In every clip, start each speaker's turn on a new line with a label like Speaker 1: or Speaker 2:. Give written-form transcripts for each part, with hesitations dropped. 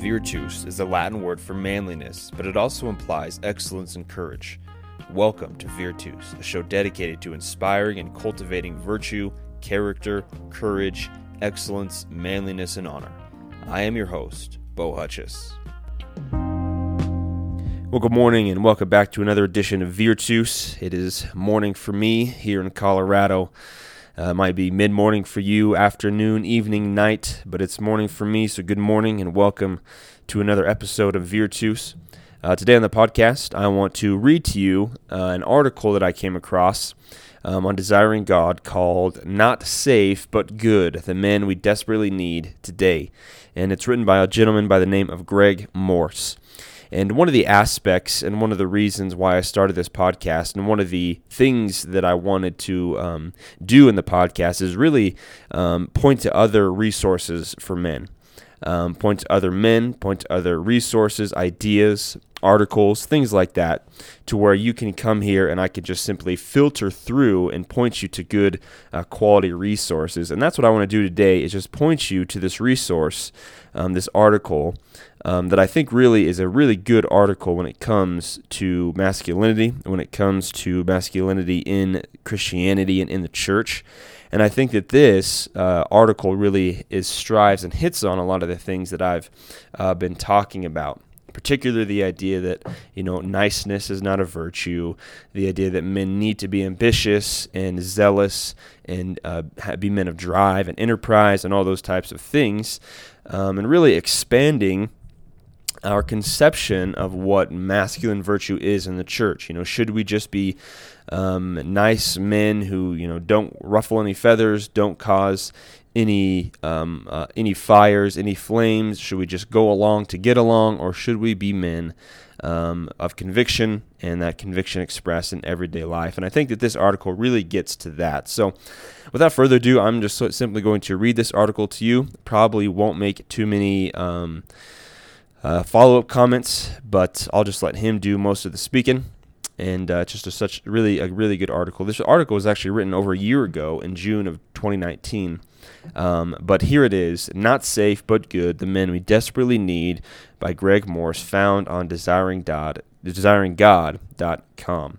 Speaker 1: Virtus is the Latin word for manliness, but it also implies excellence and courage. Welcome to Virtus, a show dedicated to inspiring and cultivating virtue, character, courage, excellence, manliness, and honor. I am your host, Bo Hutchis. Well, good morning and welcome back to another edition of Virtus. It is morning for me here in Colorado. It might be mid-morning for you, afternoon, evening, night, but it's morning for me, so good morning and welcome to another episode of Virtus. Today on the podcast, I want to read to you an article that I came across on Desiring God called Not Safe But Good, the Men We Desperately Need Today. And it's written by a gentleman by the name of Greg Morse. And one of the aspects and one of the reasons why I started this podcast and one of the things that I wanted to do in the podcast is really point to other resources for men. Point to other men, point to other resources, ideas, articles, things like that, to where you can come here and I can just simply filter through and point you to good quality resources. And that's what I want to do today, is just point you to this resource, this article, that I think really is a really good article when it comes to masculinity, when it comes to masculinity in Christianity and in the church. And I think that this article really strives and hits on a lot of the things that I've been talking about. Particularly the idea that, niceness is not a virtue, the idea that men need to be ambitious and zealous and be men of drive and enterprise and all those types of things, and really expanding our conception of what masculine virtue is in the church. Should we just be nice men who, don't ruffle any feathers, don't cause any fires, any flames? Should we just go along to get along, or should we be men of conviction, and that conviction expressed in everyday life? And I think that this article really gets to that. So without further ado, I'm just simply going to read this article to you. Probably won't make too many follow-up comments, but I'll just let him do most of the speaking. And just a really good article. This article was actually written over a year ago in June of 2019. But here it is, Not Safe But Good, the Men We Desperately Need, by Greg Morse, found on desiringgod.com.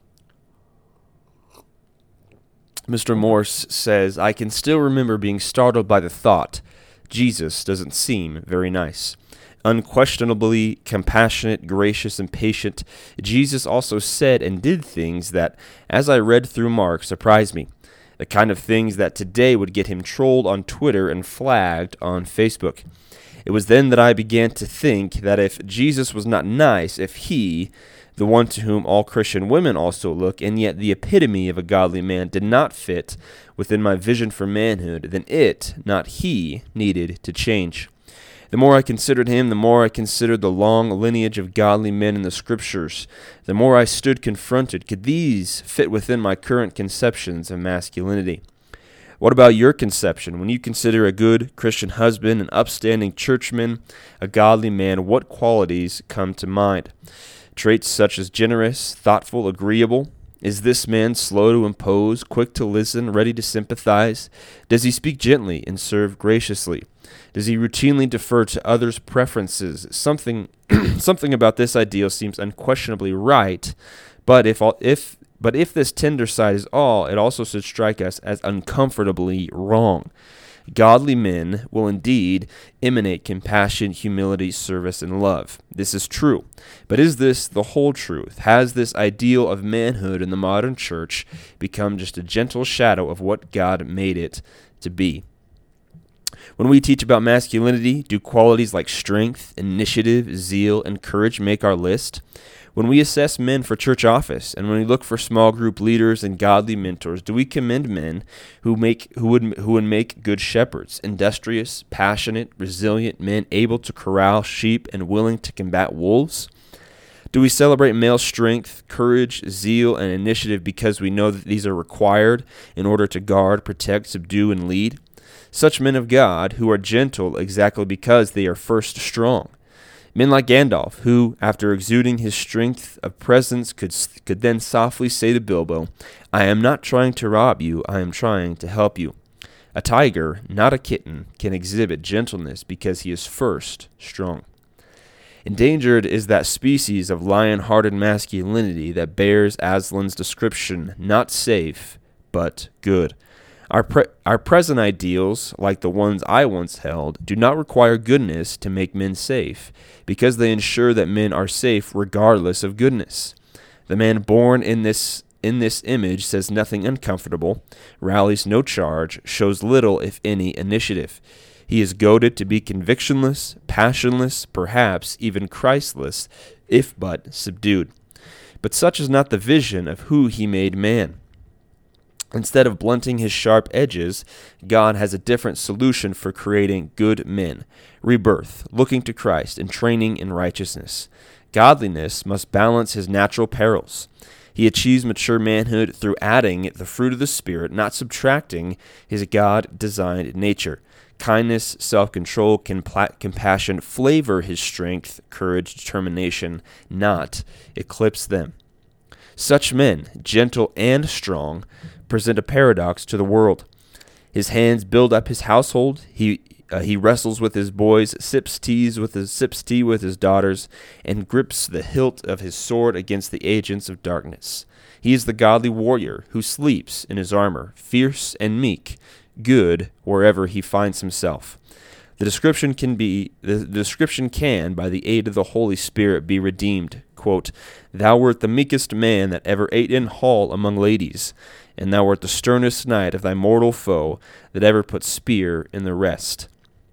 Speaker 1: Mr. Morse says, I can still remember being startled by the thought, Jesus doesn't seem very nice. Unquestionably compassionate, gracious, and patient, Jesus also said and did things that, as I read through Mark, surprised me. The kind of things that today would get him trolled on Twitter and flagged on Facebook. It was then that I began to think that if Jesus was not nice, if he, the one to whom all Christian women also look, and yet the epitome of a godly man, did not fit within my vision for manhood, then it, not he, needed to change. The more I considered him, the more I considered the long lineage of godly men in the Scriptures. The more I stood confronted, could these fit within my current conceptions of masculinity? What about your conception? When you consider a good Christian husband, an upstanding churchman, a godly man, what qualities come to mind? Traits such as generous, thoughtful, agreeable. Is this man slow to impose, quick to listen, ready to sympathize? Does he speak gently and serve graciously? Does he routinely defer to others' preferences? Something about this ideal seems unquestionably right, but if this tender side is all, it also should strike us as uncomfortably wrong. Godly men will indeed emanate compassion, humility, service, and love. This is true. But is this the whole truth? Has this ideal of manhood in the modern church become just a gentle shadow of what God made it to be? When we teach about masculinity, do qualities like strength, initiative, zeal, and courage make our list? When we assess men for church office, and when we look for small group leaders and godly mentors, do we commend men who would make good shepherds, industrious, passionate, resilient men able to corral sheep and willing to combat wolves? Do we celebrate male strength, courage, zeal, and initiative because we know that these are required in order to guard, protect, subdue, and lead? Such men of God who are gentle exactly because they are first strong. Men like Gandalf, who, after exuding his strength of presence, could then softly say to Bilbo, I am not trying to rob you, I am trying to help you. A tiger, not a kitten, can exhibit gentleness because he is first strong. Endangered is that species of lion-hearted masculinity that bears Aslan's description, not safe, but good. Our present ideals, like the ones I once held, do not require goodness to make men safe, because they ensure that men are safe regardless of goodness. The man born in this image says nothing uncomfortable, rallies no charge, shows little, if any, initiative. He is goaded to be convictionless, passionless, perhaps even Christless, if but subdued. But such is not the vision of who he made man. Instead of blunting his sharp edges, God has a different solution for creating good men: rebirth, looking to Christ, and training in righteousness. Godliness must balance his natural perils. He achieves mature manhood through adding the fruit of the Spirit, not subtracting his God-designed nature. Kindness, self-control, compassion flavor his strength, courage, determination, not eclipse them. Such men, gentle and strong, present a paradox to the world. His hands build up his household. He wrestles with his boys, sips tea with his daughters, and grips the hilt of his sword against the agents of darkness. He is the godly warrior who sleeps in his armor, fierce and meek, good wherever he finds himself. The description can, by the aid of the Holy Spirit, be redeemed. Quote, "Thou wert the meekest man that ever ate in hall among ladies, and thou wert the sternest knight of thy mortal foe that ever put spear in the rest."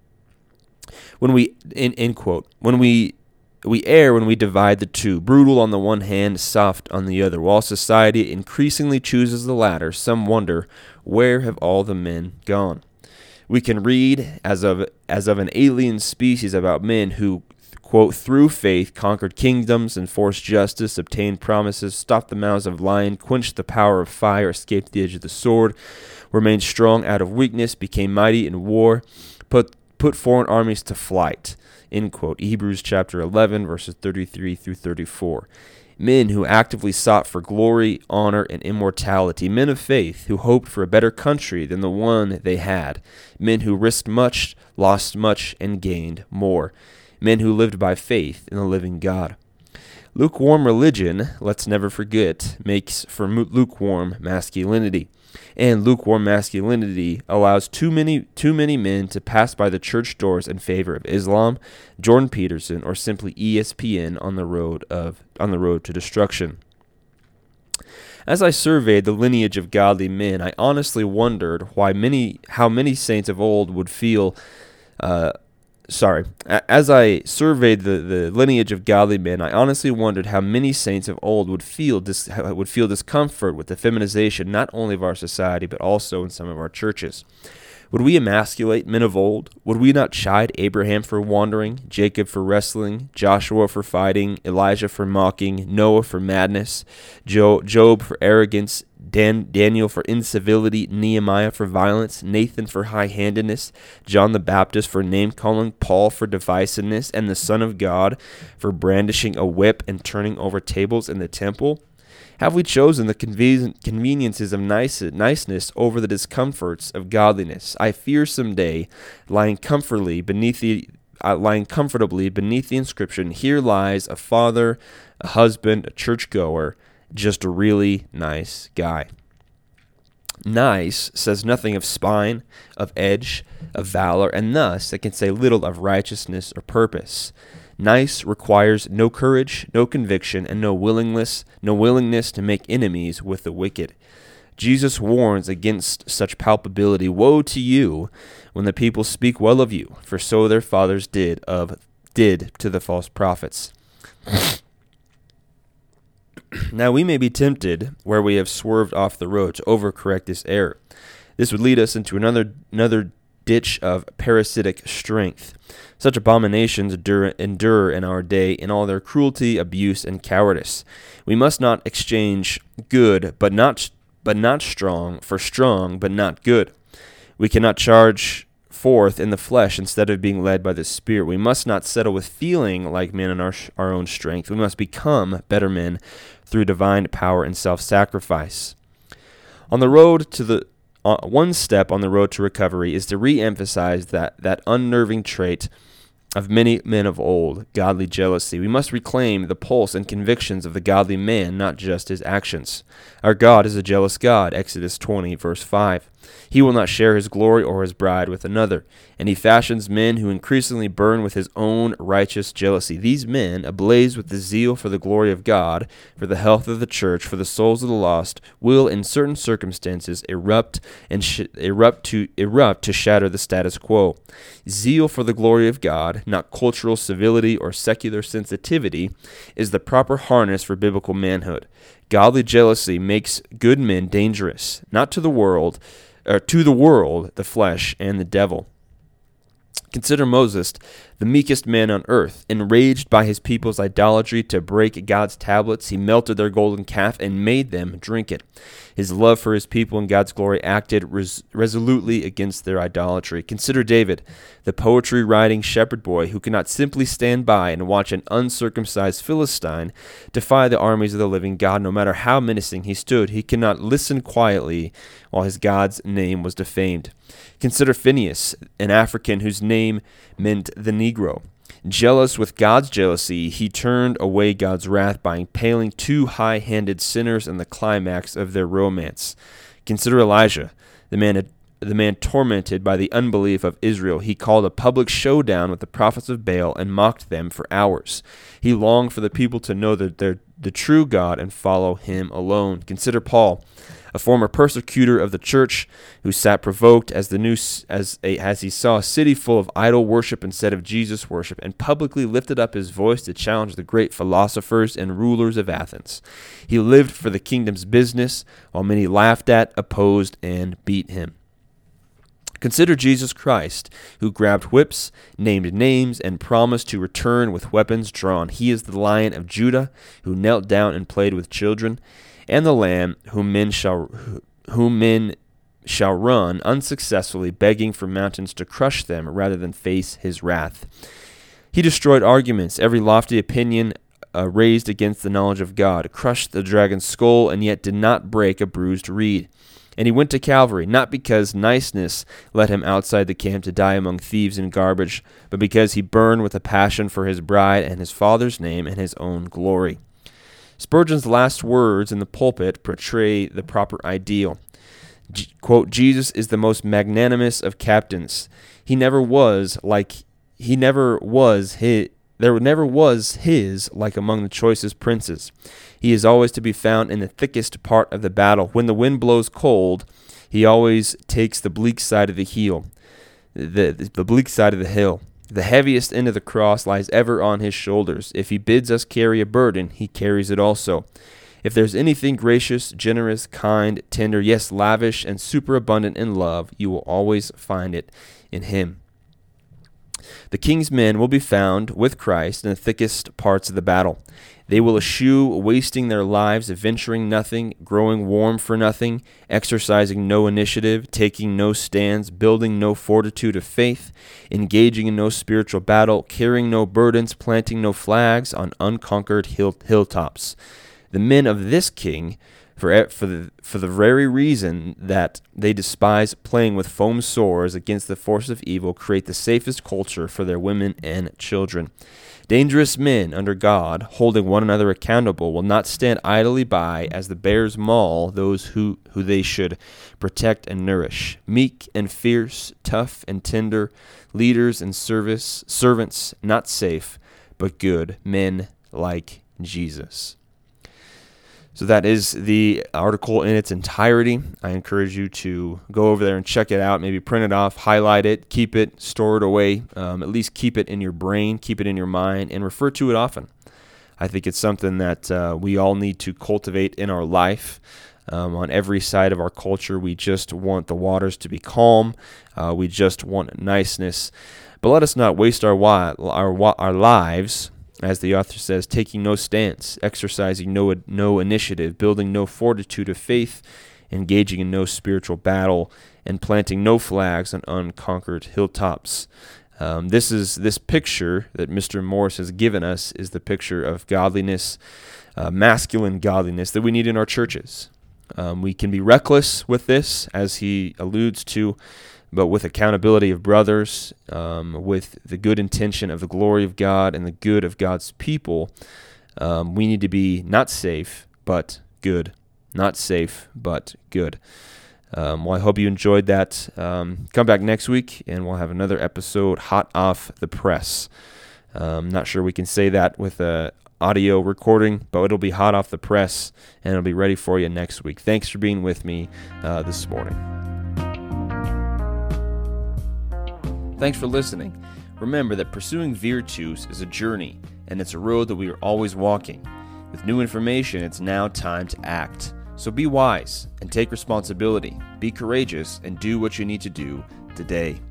Speaker 1: When we end quote. When we err when we divide the two, brutal on the one hand, soft on the other. While society increasingly chooses the latter, some wonder, where have all the men gone? We can read as of an alien species about men who, quote, "through faith conquered kingdoms, enforced justice, obtained promises, stopped the mouths of lions, quenched the power of fire, escaped the edge of the sword, remained strong out of weakness, became mighty in war, put foreign armies to flight," end quote. Hebrews chapter 11, verses 33 through 34. Men who actively sought for glory, honor, and immortality. Men of faith who hoped for a better country than the one they had. Men who risked much, lost much, and gained more. Men who lived by faith in the living God. Lukewarm religion, let's never forget, makes for lukewarm masculinity. And lukewarm masculinity allows too many men to pass by the church doors in favor of Islam, Jordan Peterson, or simply ESPN on the road to destruction. As I surveyed the lineage of godly men, I honestly wondered how many saints of old would feel. As I surveyed the lineage of godly men, I honestly wondered how many saints of old would feel discomfort with the feminization not only of our society but also in some of our churches. Would we emasculate men of old? Would we not chide Abraham for wandering, Jacob for wrestling, Joshua for fighting, Elijah for mocking, Noah for madness, Job for arrogance, Daniel for incivility, Nehemiah for violence, Nathan for high-handedness, John the Baptist for name-calling, Paul for divisiveness, and the Son of God for brandishing a whip and turning over tables in the temple? Have we chosen the conveniences of niceness over the discomforts of godliness? I fear someday, lying comfortably beneath the inscription, "Here lies a father, a husband, a churchgoer, just a really nice guy." Nice says nothing of spine, of edge, of valor, and thus it can say little of righteousness or purpose. Nice requires no courage, no conviction, and no willingness to make enemies with the wicked. Jesus warns against such palpability. Woe to you when the people speak well of you, for so their fathers did to the false prophets. Now we may be tempted, where we have swerved off the road, to overcorrect this error. This would lead us into another ditch of parasitic strength. Such abominations endure in our day in all their cruelty, abuse, and cowardice. We must not exchange good but not strong for strong but not good. We cannot charge forth in the flesh instead of being led by the Spirit. We must not settle with feeling like men in our own strength. We must become better men through divine power and self-sacrifice. One step on the road to recovery is to re-emphasize that unnerving trait of many men of old, godly jealousy. We must reclaim the pulse and convictions of the godly man, not just his actions. Our God is a jealous God, Exodus 20, verse 5. He will not share his glory or his bride with another, and he fashions men who increasingly burn with his own righteous jealousy. These men, ablaze with the zeal for the glory of God, for the health of the church, for the souls of the lost, will, in certain circumstances, erupt to shatter the status quo. Zeal for the glory of God, not cultural civility or secular sensitivity, is the proper harness for biblical manhood. Godly jealousy makes good men dangerous, not to the world, the flesh, and the devil. Consider Moses, the meekest man on earth. Enraged by his people's idolatry to break God's tablets, he melted their golden calf and made them drink it. His love for his people and God's glory acted resolutely against their idolatry. Consider David, the poetry-writing shepherd boy who could not simply stand by and watch an uncircumcised Philistine defy the armies of the living God. No matter how menacing he stood, he could not listen quietly while his God's name was defamed. Consider Phineas, an African whose name meant the Negro. Jealous with God's jealousy, he turned away God's wrath by impaling two high-handed sinners in the climax of their romance. Consider Elijah, the man tormented by the unbelief of Israel. He called a public showdown with the prophets of Baal and mocked them for hours. He longed for the people to know that they're the true God and follow him alone. Consider Paul, a former persecutor of the church who sat provoked as he saw a city full of idol worship instead of Jesus worship, and publicly lifted up his voice to challenge the great philosophers and rulers of Athens. He lived for the kingdom's business, while many laughed at, opposed, and beat him. Consider Jesus Christ, who grabbed whips, named names, and promised to return with weapons drawn. He is the Lion of Judah, who knelt down and played with children, and the Lamb whom men shall run unsuccessfully, begging for mountains to crush them rather than face his wrath. He destroyed arguments, every lofty opinion raised against the knowledge of God, crushed the dragon's skull, and yet did not break a bruised reed. And he went to Calvary, not because niceness led him outside the camp to die among thieves and garbage, but because he burned with a passion for his bride and his Father's name and his own glory. Spurgeon's last words in the pulpit portray the proper ideal. Quote, Jesus is the most magnanimous of captains. There never was his like among the choicest princes. He is always to be found in the thickest part of the battle. When the wind blows cold, he always takes the bleak side of the hill. The heaviest end of the cross lies ever on his shoulders. If he bids us carry a burden, he carries it also. If there's anything gracious, generous, kind, tender, yes, lavish, and superabundant in love, you will always find it in him. The king's men will be found with Christ in the thickest parts of the battle. They will eschew wasting their lives venturing nothing, growing warm for nothing, exercising no initiative, taking no stands, building no fortitude of faith, engaging in no spiritual battle, carrying no burdens, planting no flags on unconquered hilltops. The men of this king, for the very reason that they despise playing with foam swords against the force of evil, create the safest culture for their women and children. Dangerous men under God, holding one another accountable, will not stand idly by as the bears maul those who they should protect and nourish. Meek and fierce, tough and tender, leaders and servants, not safe, but good, men like Jesus. So that is the article in its entirety. I encourage you to go over there and check it out, maybe print it off, highlight it, keep it, store it away, at least keep it in your brain, keep it in your mind, and refer to it often. I think it's something that we all need to cultivate in our life. On every side of our culture, we just want the waters to be calm. We just want niceness. But let us not waste our lives, as the author says, taking no stance, exercising no initiative, building no fortitude of faith, engaging in no spiritual battle, and planting no flags on unconquered hilltops. This picture that Mr. Morris has given us is the picture of godliness, masculine godliness that we need in our churches. We can be reckless with this, as he alludes to, but with accountability of brothers, with the good intention of the glory of God and the good of God's people, we need to be not safe, but good. Not safe, but good. Well, I hope you enjoyed that. Come back next week, and we'll have another episode hot off the press. Not sure we can say that with a audio recording, but it'll be hot off the press, and it'll be ready for you next week. Thanks for being with me this morning. Thanks for listening. Remember that pursuing virtues is a journey, and it's a road that we are always walking. With new information, it's now time to act. So be wise and take responsibility. Be courageous and do what you need to do today.